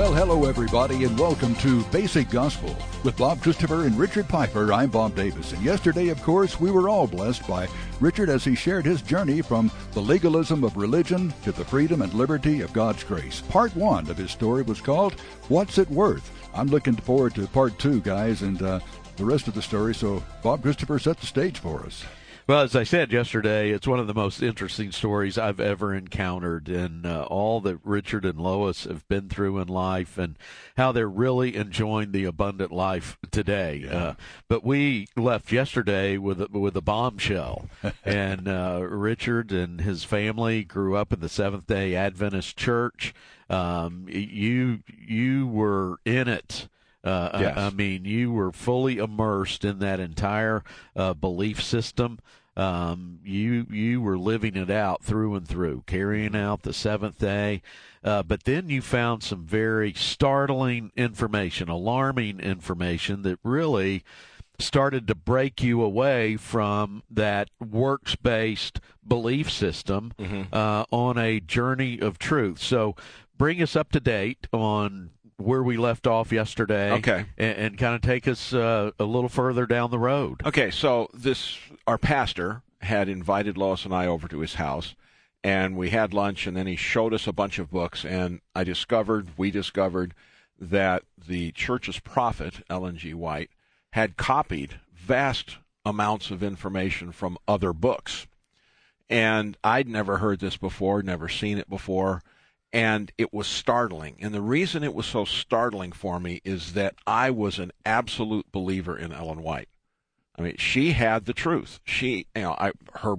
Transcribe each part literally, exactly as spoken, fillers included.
Well, hello, everybody, and welcome to Basic Gospel. With Bob Christopher and Richard Piper, I'm Bob Davis. And yesterday, of course, we were all blessed by Richard as he shared his journey from the legalism of religion to the freedom and liberty of God's grace. Part one of his story was called, What's It Worth? I'm looking forward to part two, guys, and uh, the rest of the story. So, Bob Christopher, set the stage for us. Well, as I said yesterday, it's one of the most interesting stories I've ever encountered, and uh, all that Richard and Lois have been through in life and how they're really enjoying the abundant life today. Yeah. Uh, but we left yesterday with a, with a bombshell, and uh, Richard and his family grew up in the Seventh-day Adventist Church. Um, you you were in it. Uh, yes. I, I mean, you were fully immersed in that entire uh, belief system. Um, you you were living it out through and through, carrying out the seventh day. Uh, but then you found some very startling information, alarming information that really started to break you away from that works-based belief system mm-hmm. uh, on a journey of truth. So bring us up to date on where we left off yesterday, okay, and, and kind of take us uh, a little further down the road. Okay, so this our pastor had invited Lois and I over to his house, and we had lunch, and then he showed us a bunch of books, and I discovered, we discovered, that the church's prophet, Ellen G. White, had copied vast amounts of information from other books. And I'd never heard this before, never seen it before. And it was startling. And the reason it was so startling for me is that I was an absolute believer in Ellen White. I mean, she had the truth. She, you know, I, her,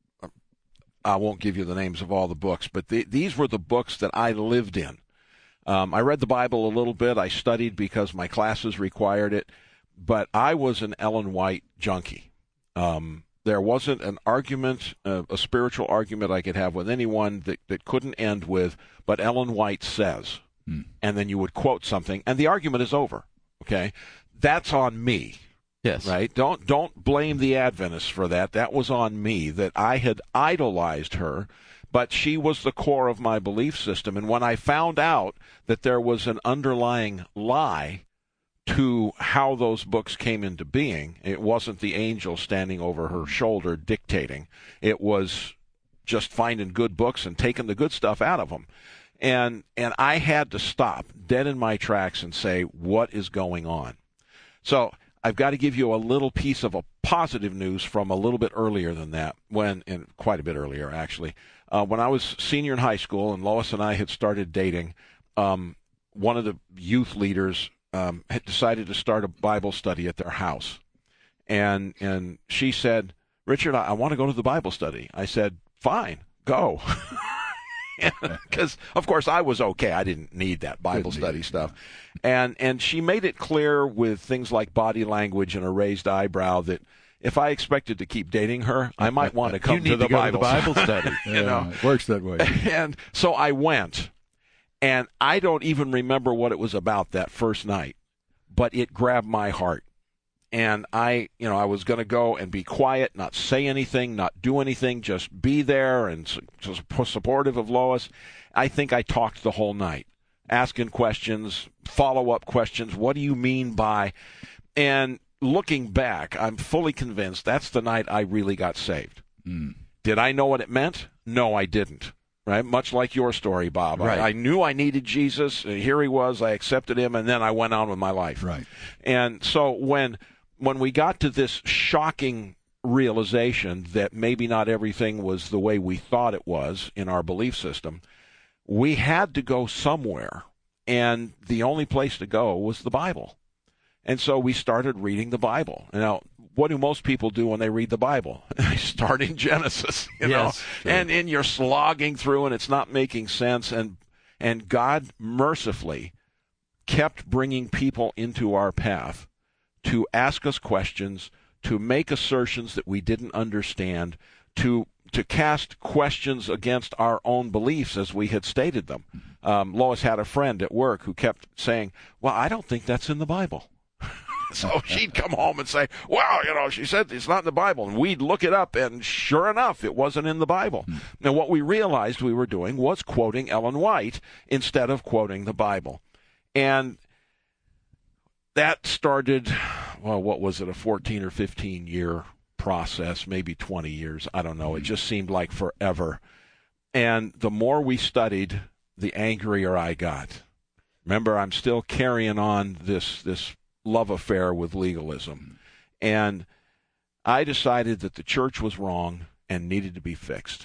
I won't give you the names of all the books, but the, these were the books that I lived in. Um, I read the Bible a little bit. I studied because my classes required it, but I was an Ellen White junkie. Um, There wasn't an argument, uh, a spiritual argument I could have with anyone that, that couldn't end with, but Ellen White says, hmm. and then you would quote something, and the argument is over, okay? That's on me, yes, right? Don't don't blame the Adventists for that. That was on me, that I had idolized her, but she was the core of my belief system. And when I found out that there was an underlying lie to how those books came into being, it wasn't the angel standing over her shoulder dictating. It was just finding good books and taking the good stuff out of them. And and I had to stop dead in my tracks and say, what is going on? So I've got to give you a little piece of a positive news from a little bit earlier than that, when, and quite a bit earlier actually. Uh, when I was senior in high school and Lois and I had started dating, um, one of the youth leaders Um, had decided to start a Bible study at their house. And and she said, Richard, I, I want to go to the Bible study. I said, fine, go. Because, of course, I was okay. I didn't need that Bible didn't study stuff. And, and she made it clear with things like body language and a raised eyebrow that if I expected to keep dating her, I might want to come you need to the to go Bible, to the Bible study. you yeah, know? It works that way. And so I went. And I don't even remember what it was about that first night, but it grabbed my heart. And I, you know, I was going to go and be quiet, not say anything, not do anything, just be there and su- supportive of Lois. I think I talked the whole night, asking questions, follow-up questions. What do you mean by? And looking back, I'm fully convinced that's the night I really got saved. Mm. Did I know what it meant? No, I didn't. Right, much like your story, Bob. Right. I, I knew I needed Jesus. And here he was. I accepted him, and then I went on with my life. Right. And so when when we got to this shocking realization that maybe not everything was the way we thought it was in our belief system, we had to go somewhere, and the only place to go was the Bible. And so we started reading the Bible. Now, what do most people do when they read the Bible? They start in Genesis, you yes, know, sure. and, and you're slogging through and it's not making sense. And, and God mercifully kept bringing people into our path to ask us questions, to make assertions that we didn't understand, to to cast questions against our own beliefs as we had stated them. Um, Lois had a friend at work who kept saying, well, I don't think that's in the Bible. So she'd come home and say, well, you know, she said it's not in the Bible. And we'd look it up, and sure enough, it wasn't in the Bible. Mm. Now, what we realized we were doing was quoting Ellen White instead of quoting the Bible. And that started, well, what was it, a fourteen or fifteen year process, maybe twenty years. I don't know. It just seemed like forever. And the more we studied, the angrier I got. Remember, I'm still carrying on this this love affair with legalism. And I decided that the church was wrong and needed to be fixed.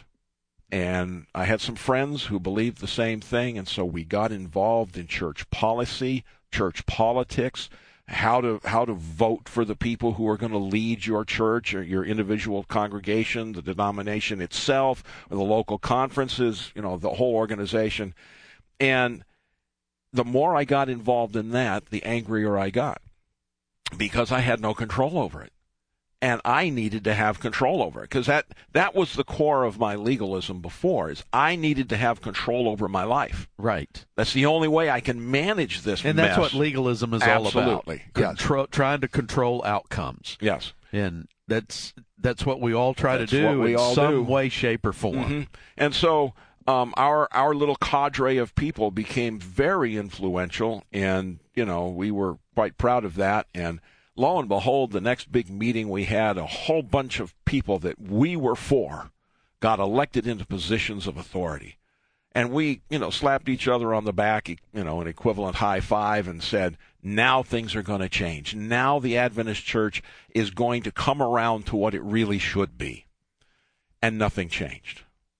And I had some friends who believed the same thing, and so we got involved in church policy, church politics, how to how to vote for the people who are going to lead your church or your individual congregation, the denomination itself, or the local conferences, you know, the whole organization. And the more I got involved in that, the angrier I got, because I had no control over it. And I needed to have control over it, because that, that was the core of my legalism before, is I needed to have control over my life. Right. That's the only way I can manage this and mess. And that's what legalism is Absolutely. all about. Yes. Contro- trying to control outcomes. Yes. And that's that's what we all try that's to do in some do. way, shape, or form. Mm-hmm. And so um, our our little cadre of people became very influential, and, you know, we were quite proud of that. And lo and behold, the next big meeting we had, a whole bunch of people that we were for got elected into positions of authority. And we, you know, slapped each other on the back, you know, an equivalent high five, and said, now things are going to change. Now the Adventist Church is going to come around to what it really should be. And nothing changed.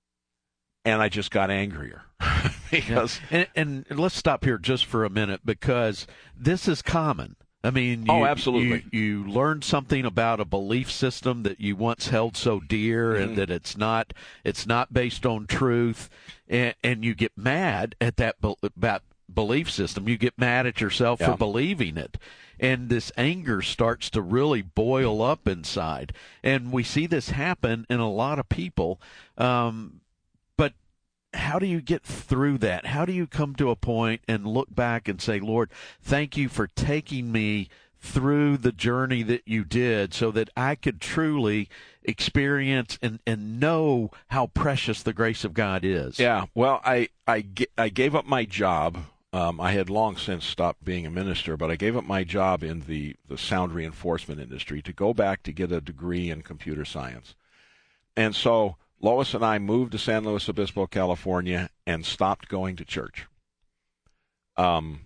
And I just got angrier. because yeah. and, and let's stop here just for a minute, because this is common. I mean, you, oh, absolutely. You, you learn something about a belief system that you once held so dear, mm-hmm. and that it's not it's not based on truth, and, and you get mad at that about belief system. You get mad at yourself yeah. for believing it, and this anger starts to really boil up inside. And we see this happen in a lot of people. Um, but how do you get through that? How do you come to a point and look back and say, Lord, thank you for taking me through the journey that you did, so that I could truly experience and, and know how precious the grace of God is? Yeah, well, I, I, I gave up my job. Um, I had long since stopped being a minister, but I gave up my job in the, the sound reinforcement industry to go back to get a degree in computer science. And so Lois and I moved to San Luis Obispo, California, and stopped going to church. Um,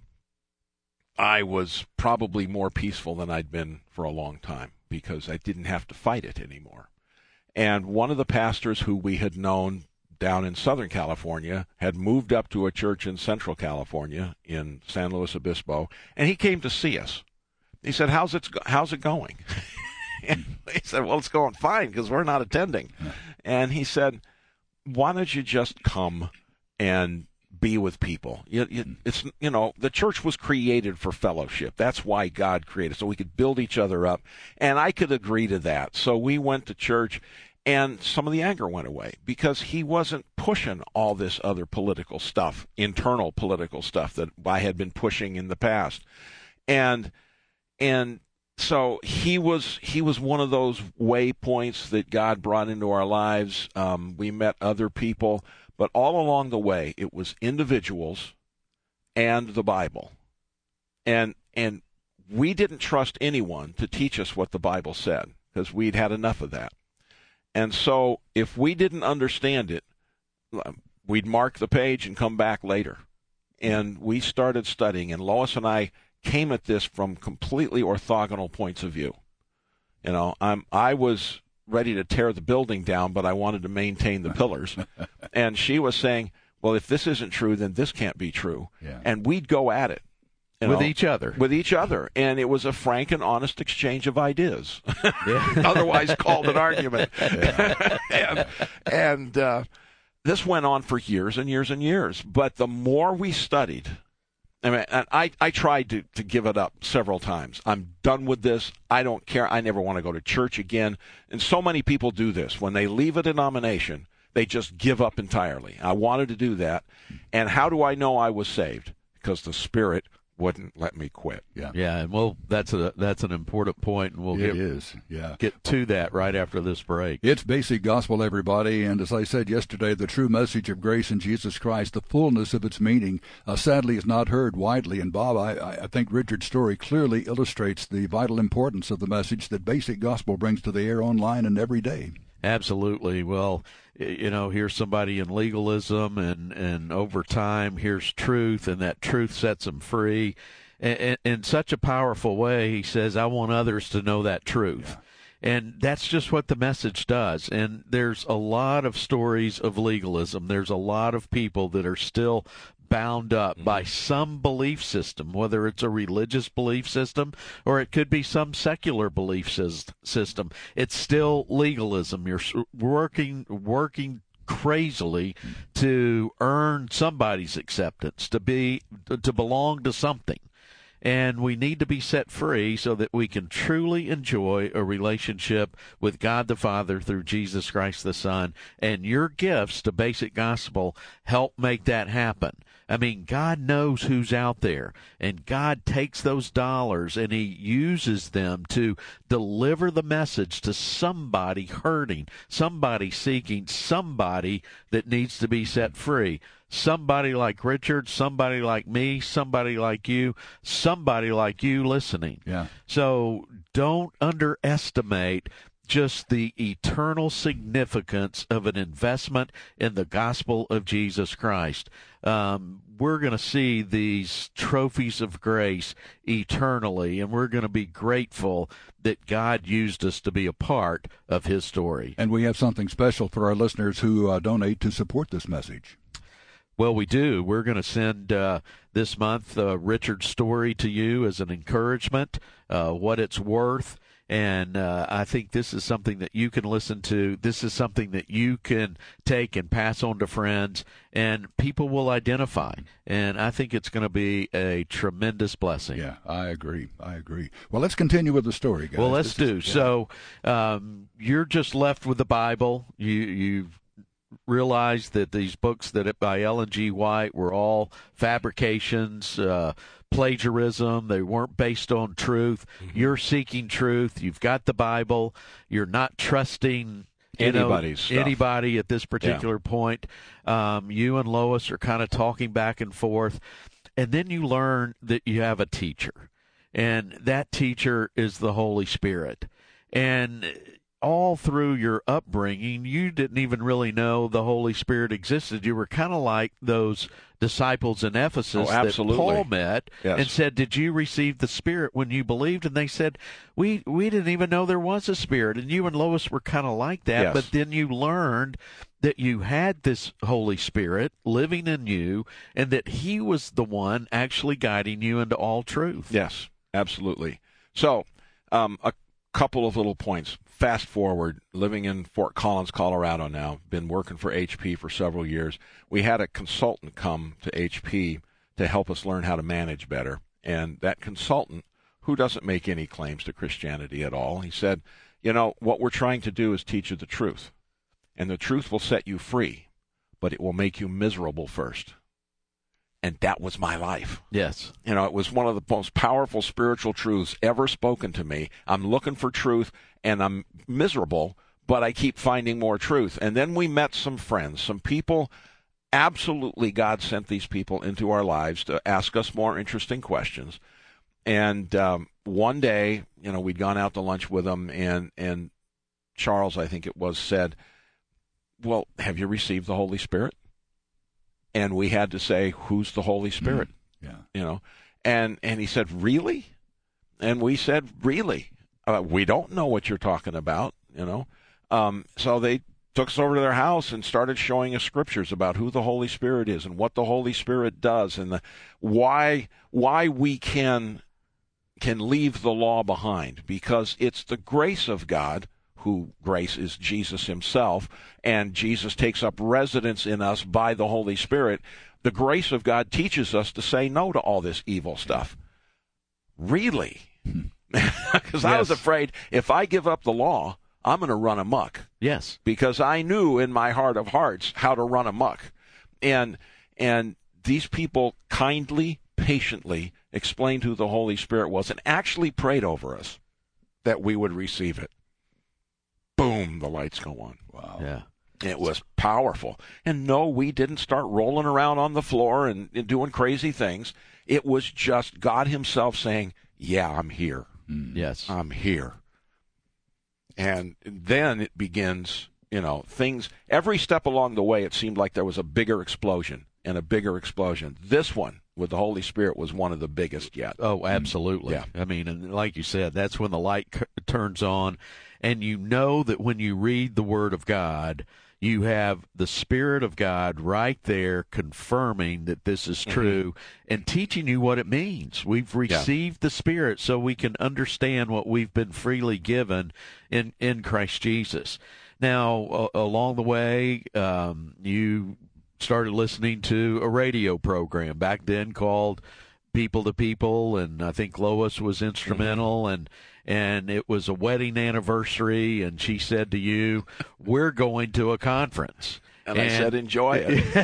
I was probably more peaceful than I'd been for a long time, because I didn't have to fight it anymore. And one of the pastors who we had known down in Southern California had moved up to a church in Central California in San Luis Obispo, and he came to see us. He said, how's it, how's it going? And he said, well, it's going fine, because we're not attending. And he said, why don't you just come and be with people? You, you, it's, you know, the church was created for fellowship. That's why God created, so we could build each other up. And I could agree to that. So we went to church, and some of the anger went away, because he wasn't pushing all this other political stuff, internal political stuff that I had been pushing in the past. And and so he was he was one of those waypoints that God brought into our lives. Um, we met other people, but all along the way, it was individuals and the Bible. And and we didn't trust anyone to teach us what the Bible said, because we'd had enough of that. And so if we didn't understand it, we'd mark the page and come back later. And we started studying, and Lois and I came at this from completely orthogonal points of view. You know, I'm I was ready to tear the building down, but I wanted to maintain the pillars. And she was saying, well, if this isn't true, then this can't be true. Yeah. And we'd go at it. You with know, each other. With each other. And it was a frank and honest exchange of ideas. Otherwise called an argument. and and uh, this went on for years and years and years. But the more we studied, I mean, and I, I tried to, to give it up several times. I'm done with this. I don't care. I never want to go to church again. And so many people do this. When they leave a denomination, they just give up entirely. I wanted to do that. And how do I know I was saved? Because the Spirit wouldn't let me quit. Yeah, yeah, and we'll that's a that's an important point, and we'll it get is. Yeah, get to that right after this break. It's Basic Gospel, everybody, and as I said yesterday, the true message of grace in Jesus Christ, the fullness of its meaning, uh, sadly is not heard widely. And Bob, I, I think Richard's story clearly illustrates the vital importance of the message that Basic Gospel brings to the air online and every day. Absolutely. Well, you know, here's somebody in legalism, and, and over time, here's truth, and that truth sets them free. And in such a powerful way, he says, I want others to know that truth. Yeah. And that's just what the message does. And there's a lot of stories of legalism. There's a lot of people that are still bound up mm-hmm. by some belief system, whether it's a religious belief system or it could be some secular belief system. It's still legalism. You're working, working crazily to earn somebody's acceptance, to be, to belong to something. And we need to be set free so that we can truly enjoy a relationship with God the Father through Jesus Christ the Son. And your gifts to Basic Gospel help make that happen. I mean, God knows who's out there, and God takes those dollars and he uses them to deliver the message to somebody hurting, somebody seeking, somebody that needs to be set free. Somebody like Richard, somebody like me, somebody like you, somebody like you listening. Yeah. So don't underestimate just the eternal significance of an investment in the gospel of Jesus Christ. Um, we're going to see these trophies of grace eternally, and we're going to be grateful that God used us to be a part of his story. And we have something special for our listeners who uh, donate to support this message. Well, we do. We're going to send uh, this month uh, Richard's story to you as an encouragement, uh, what it's worth. And uh, I think this is something that you can listen to. This is something that you can take and pass on to friends, and people will identify. And I think it's going to be a tremendous blessing. Yeah, I agree. I agree. Well, let's continue with the story, guys. Well, let's this do. Is, yeah. So um, you're just left with the Bible. You, you've realized that these books that by Ellen G. White were all fabrications, uh, plagiarism. They weren't based on truth. Mm-hmm. You're seeking truth. You've got the Bible. You're not trusting anybody's know, anybody at this particular yeah. point. Um, you and Lois are kind of talking back and forth, and then you learn that you have a teacher, and that teacher is the Holy Spirit. And all through your upbringing, you didn't even really know the Holy Spirit existed. You were kind of like those disciples in Ephesus oh, that Paul met yes. and said, did you receive the Spirit when you believed? And they said, we we didn't even know there was a Spirit. And you and Lois were kind of like that, yes. but then you learned that you had this Holy Spirit living in you and that he was the one actually guiding you into all truth. Yes, absolutely. So um, a couple of little points. Fast forward, living in Fort Collins, Colorado now, been working for H P for several years. We had a consultant come to H P to help us learn how to manage better. And that consultant, who doesn't make any claims to Christianity at all, he said, you know, what we're trying to do is teach you the truth. And the truth will set you free, but it will make you miserable first. And that was my life. Yes. You know, it was one of the most powerful spiritual truths ever spoken to me. I'm looking for truth, and I'm miserable, but I keep finding more truth. And then we met some friends, some people. Absolutely, God sent these people into our lives to ask us more interesting questions. And um, one day, you know, we'd gone out to lunch with them, and, and Charles, I think it was, said, well, have you received the Holy Spirit? And we had to say, who's the Holy Spirit? Mm, yeah. You know, and, and he said, really? And we said, really? Uh, we don't know what you're talking about, you know. Um, so they took us over to their house and started showing us scriptures about who the Holy Spirit is and what the Holy Spirit does and the, why why we can can leave the law behind, because it's the grace of God, who grace is Jesus himself, and Jesus takes up residence in us by the Holy Spirit. The grace of God teaches us to say no to all this evil stuff. Really? Because Yes. I was afraid if I give up the law, I'm going to run amok. Yes. Because I knew in my heart of hearts how to run amok. And and these people kindly, patiently explained who the Holy Spirit was, and actually prayed over us that we would receive it. Boom, the lights go on. Wow. Yeah. It was powerful. And no, we didn't start rolling around on the floor and, and doing crazy things. It was just God himself saying, yeah, I'm here. Mm. Yes. I'm here. And then it begins, you know, things, every step along the way, it seemed like there was a bigger explosion and a bigger explosion. This one with the Holy Spirit was one of the biggest yet. Oh, absolutely. Yeah. I mean, and like you said, that's when the light c- turns on, and you know that when you read the Word of God, you have the Spirit of God right there confirming that this is true mm-hmm. and teaching you what it means. We've received yeah. the Spirit so we can understand what we've been freely given in, in Christ Jesus. Now, uh, along the way, um, you started listening to a radio program back then called People to People, and I think Lois was instrumental, mm-hmm. and and it was a wedding anniversary, and she said to you, we're going to a conference. And, and I said, enjoy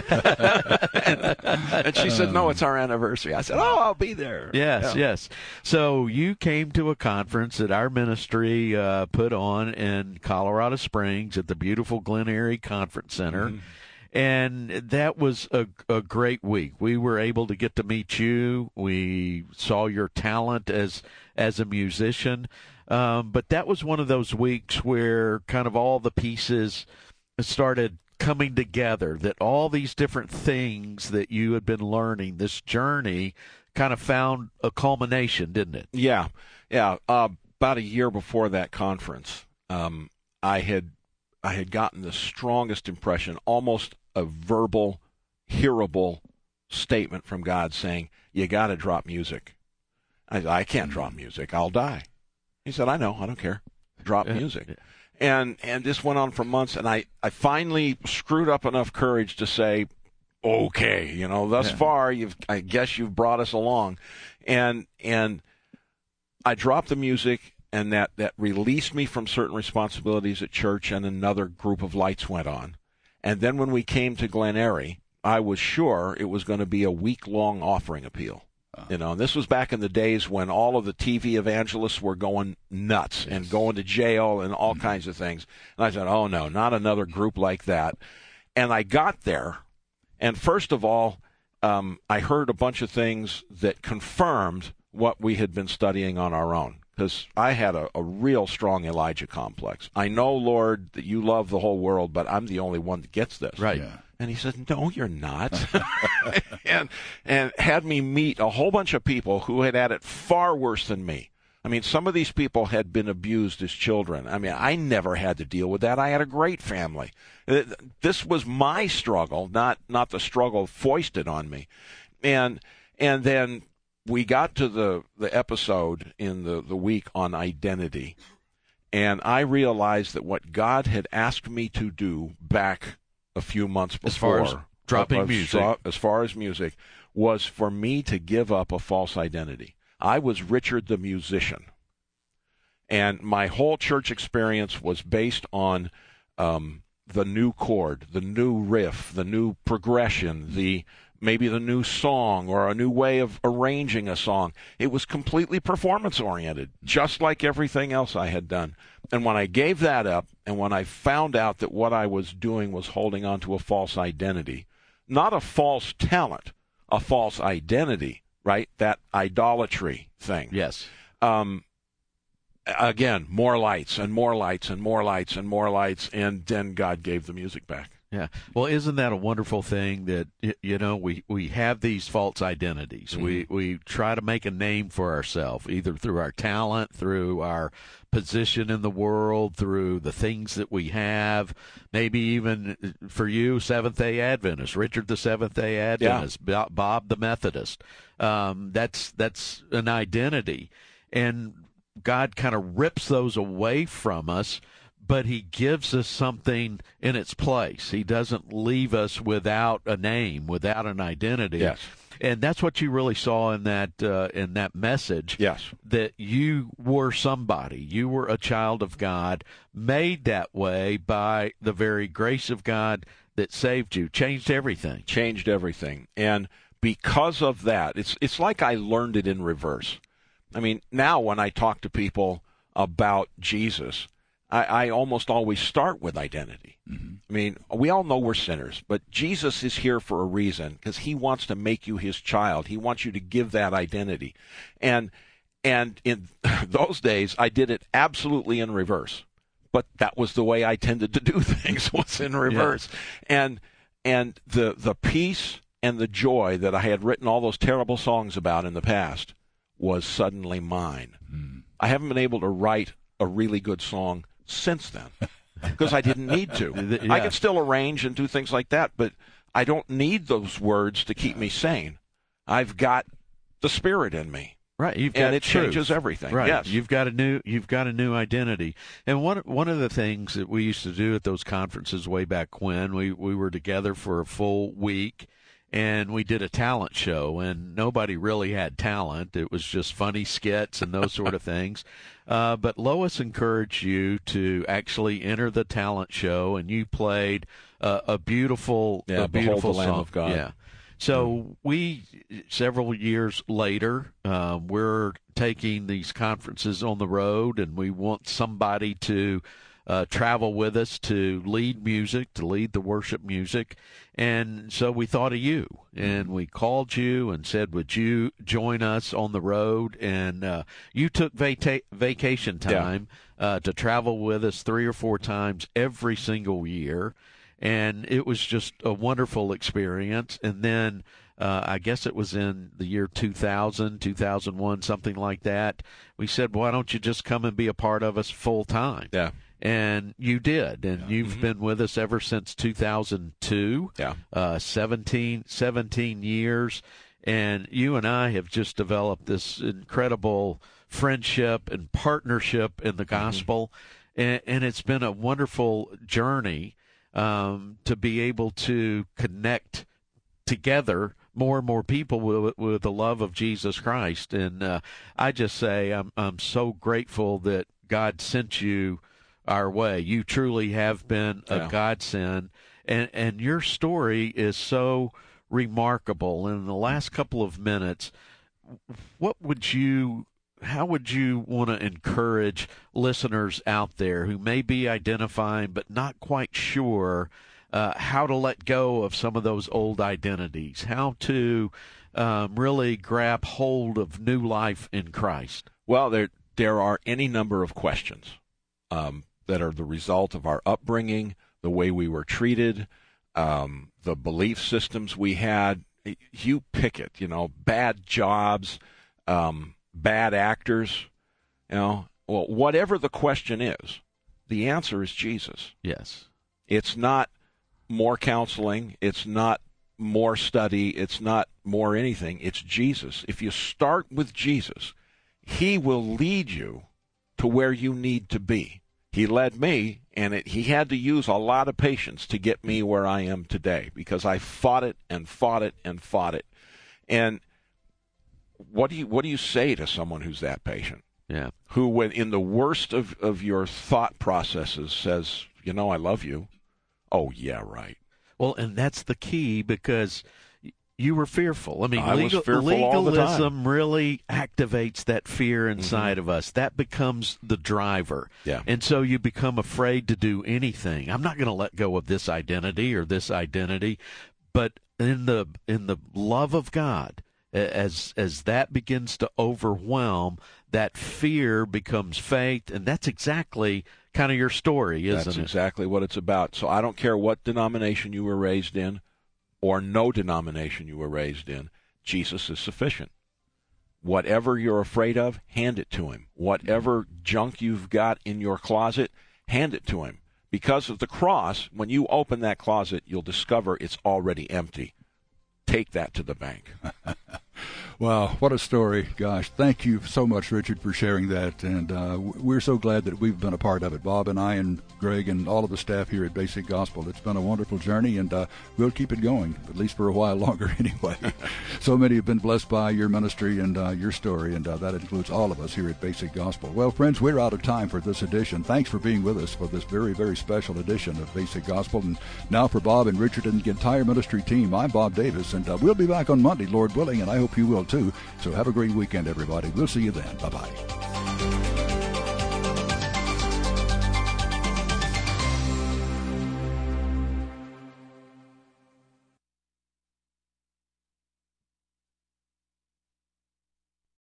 it. and, and she said, no, it's our anniversary. I said, oh, I'll be there. Yes, yeah. yes. So you came to a conference that our ministry uh, put on in Colorado Springs at the beautiful Glen Eyrie Conference Center. Mm-hmm. And that was a, a great week. We were able to get to meet you. We saw your talent as as a musician. Um, but that was one of those weeks where kind of all the pieces started coming together, that all these different things that you had been learning, this journey kind of found a culmination, didn't it? Yeah. Yeah. Uh, about a year before that conference, um, I had I had gotten the strongest impression, almost a verbal, hearable statement from God saying, you got to drop music. I said, I can't drop music. I'll die. He said, I know. I don't care. Drop music. And and this went on for months, and I, I finally screwed up enough courage to say, okay, you know, thus yeah. far, you've I guess you've brought us along. And and I dropped the music, and that, that released me from certain responsibilities at church, and another group of lights went on. And then when we came to Glen Eyrie, I was sure it was going to be a week-long offering appeal. Uh-huh. You know, and this was back in the days when all of the T V evangelists were going nuts yes. and going to jail and all mm-hmm. kinds of things. And I said, oh, no, not another group like that. And I got there, and first of all, um, I heard a bunch of things that confirmed what we had been studying on our own. Because I had a, a real strong Elijah complex. I know, Lord, that you love the whole world, but I'm the only one that gets this. Right. Yeah. And he said, no, you're not. and and had me meet a whole bunch of people who had had it far worse than me. I mean, some of these people had been abused as children. I mean, I never had to deal with that. I had a great family. This was my struggle, not not the struggle foisted on me. And and then we got to the, the episode in the, the week on identity, and I realized that what God had asked me to do back a few months before, as far as dropping as, music, as far as music, was for me to give up a false identity. I was Richard the musician, and my whole church experience was based on um, the new chord, the new riff, the new progression, the maybe the new song or a new way of arranging a song. It was completely performance-oriented, just like everything else I had done. And when I gave that up, and when I found out that what I was doing was holding on to a false identity, not a false talent, a false identity, right? That idolatry thing. Yes. Um, again, more lights and more lights and more lights and more lights, and then God gave the music back. Yeah. Well, isn't that a wonderful thing that, you know, we, we have these false identities. Mm-hmm. We we try to make a name for ourselves, either through our talent, through our position in the world, through the things that we have, maybe even for you, Seventh-day Adventist, Richard the Seventh-day Adventist, yeah. Bob the Methodist. Um, that's that's an identity. And God kind of rips those away from us, but he gives us something in its place. He doesn't leave us without a name, without an identity. Yes. And that's what you really saw in that uh, in that message. Yes. That you were somebody. You were a child of God, made that way by the very grace of God that saved you, changed everything. Changed everything. And because of that, it's it's like I learned it in reverse. I mean, now when I talk to people about Jesus, I, I almost always start with identity. Mm-hmm. I mean, we all know we're sinners, but Jesus is here for a reason, because he wants to make you his child. He wants you to give that identity. And and in those days, I did it absolutely in reverse. But that was the way I tended to do things, was in reverse. Yeah. And and the the peace and the joy that I had written all those terrible songs about in the past was suddenly mine. Mm. I haven't been able to write a really good song since then, because I didn't need to. Yeah. I can still arrange and do things like that, but I don't need those words to keep me sane. I've got the Spirit in me. Right, you've got and it truth. Changes everything. Right, yes, you've got a new you've got a new identity. And one one of the things that we used to do at those conferences way back when, we we were together for a full week, and we did a talent show, and nobody really had talent. It was just funny skits and those sort of things. Uh, but Lois encouraged you to actually enter the talent show, and you played uh, a beautiful, yeah, a beautiful the Lamb song. Of God. Yeah. So we, several years later, uh, we're taking these conferences on the road, and we want somebody to uh, travel with us to lead music, to lead the worship music. And so we thought of you, and we called you and said, would you join us on the road? And uh, you took vaca- vacation time yeah. uh, to travel with us three or four times every single year. And it was just a wonderful experience. And then uh, I guess it was in the year two thousand, two thousand one, something like that. We said, why don't you just come and be a part of us full time? Yeah. And you did. And yeah. you've mm-hmm. been with us ever since two thousand two, yeah. uh, seventeen, seventeen years. And you and I have just developed this incredible friendship and partnership in the gospel. Mm-hmm. And, and it's been a wonderful journey. Um, to be able to connect together more and more people with, with the love of Jesus Christ. And uh, I just say I'm I'm so grateful that God sent you our way. You truly have been a yeah. godsend. And, and your story is so remarkable. In the last couple of minutes, what would you... How would you want to encourage listeners out there who may be identifying but not quite sure uh, how to let go of some of those old identities, how to um, really grab hold of new life in Christ? Well, there there are any number of questions um, that are the result of our upbringing, the way we were treated, um, the belief systems we had. You pick it, you know, bad jobs, um, bad actors, you know, well, whatever the question is, the answer is Jesus. Yes. It's not more counseling. It's not more study. It's not more anything. It's Jesus. If you start with Jesus, he will lead you to where you need to be. He led me, and it, he had to use a lot of patience to get me where I am today, because I fought it and fought it and fought it. And What do you what do you say to someone who's that patient? Yeah. Who, when in the worst of, of your thought processes, says, you know, I love you. Oh, yeah, right. Well, and that's the key, because you were fearful. I mean, I legal, was fearful all the time. legalism really activates that fear inside mm-hmm. of us. That becomes the driver. Yeah. And so you become afraid to do anything. I'm not going to let go of this identity or this identity. But in the in the love of God, As as that begins to overwhelm, that fear becomes faith, and that's exactly kind of your story, isn't that's it? That's exactly what it's about. So I don't care what denomination you were raised in or no denomination you were raised in, Jesus is sufficient. Whatever you're afraid of, hand it to him. Whatever junk you've got in your closet, hand it to him. Because of the cross, when you open that closet, you'll discover it's already empty. Take that to the bank. Wow, what a story. Gosh, thank you so much, Richard, for sharing that. And uh, we're so glad that we've been a part of it. Bob and I and Greg and all of the staff here at Basic Gospel. It's been a wonderful journey, and uh, we'll keep it going, at least for a while longer anyway. So many have been blessed by your ministry and uh, your story, and uh, that includes all of us here at Basic Gospel. Well, friends, we're out of time for this edition. Thanks for being with us for this very, very special edition of Basic Gospel. And now for Bob and Richard and the entire ministry team, I'm Bob Davis, and uh, we'll be back on Monday, Lord willing, and I hope you will too. So have a great weekend, everybody. We'll see you then. Bye-bye.